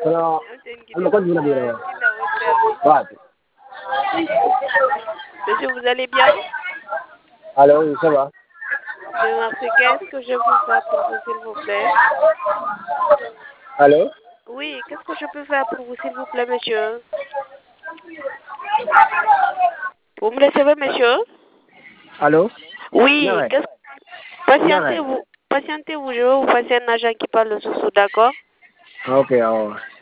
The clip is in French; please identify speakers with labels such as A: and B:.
A: Monsieur, vous allez bien?
B: Alors, oui, ça va.
A: Bien, merci. Qu'est-ce que je peux faire pour vous, s'il vous plaît?
B: Allô?
A: Oui, qu'est-ce que je peux faire pour vous, s'il vous plaît, monsieur? Vous me recevez, monsieur?
B: Allô?
A: Oui,
B: N'arrête.
A: patientez-vous. Patientez-vous, je vais vous passer un agent qui parle sous-sous, d'accord?
B: Ok, au revoir.